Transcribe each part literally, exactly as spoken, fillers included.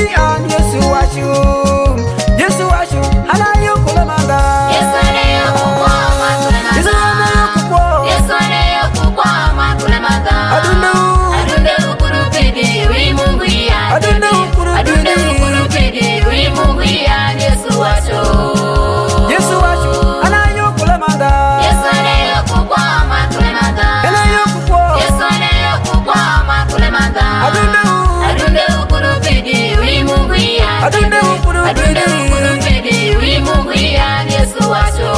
wingi an Yesu washu Yesu washu ana yo kulemanga Yesu ne yo kubwa makulemanga Yesu ana yo kubwa Yesu ne yo kubwa makulemanga Adundu Adundu ukurupidi wi Mungu ya Adundu ukurupidi Adundu ukurupidi wi Mungu ya Yesu washu Yesu washu ana yo kulemanga Yesu ne yo kubwa makulemanga ana yo kubwa Yesu ne yo kubwa makulemanga Adundu Adundu ukurupidi wi Mungu ya Adundu ukurupidi Adundu ukurupidi wi Mungu ya Yesu washu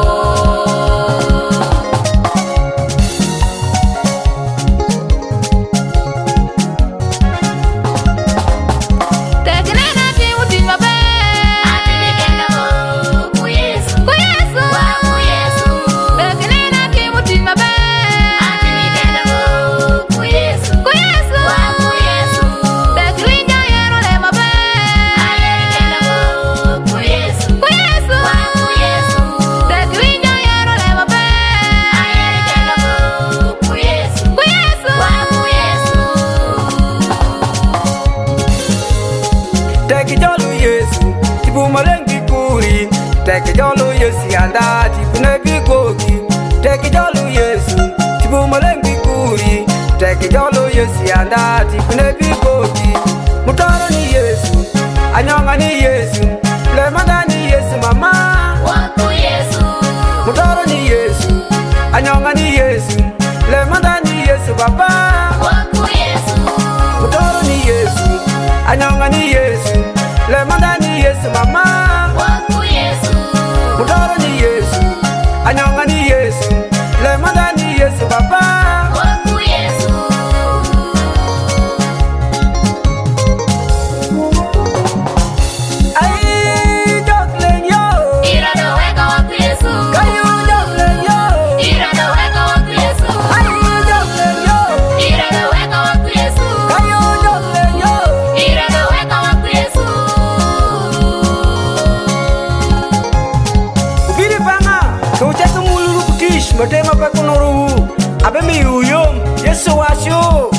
Take jolu Yesu anda tipune bigogi Take jolu Yesu tibu malengi kuri Take jolu Yesu anda tipune bigogi Mutoro ni Yesu anyonga ni Yesu lemanda ni Yesu mama Waku Yesu Mutoro ni Yesu anyonga ni Yesu lemanda ni Yesu baba Waku Yesu Mutoro ni Yesu anyonga ni Yesu lemanda ni Yesu mama Waku Yesu Mutoro ni Yesu, anyonga ni Yesu, lemanda ni Yesu baba. Waku Yesu Ay, joklen yo. Ira do weka waku Yesu Kayu joklen yo. Ira do weka waku Yesu Ay, joklen yo. Ira do weka waku Yesu Kayu joklen yo. Ira do weka waku Yesu Ubiri panga, kucheka mululu kutish, matema pa kunoru. Abe mi uyum, Yesu washu.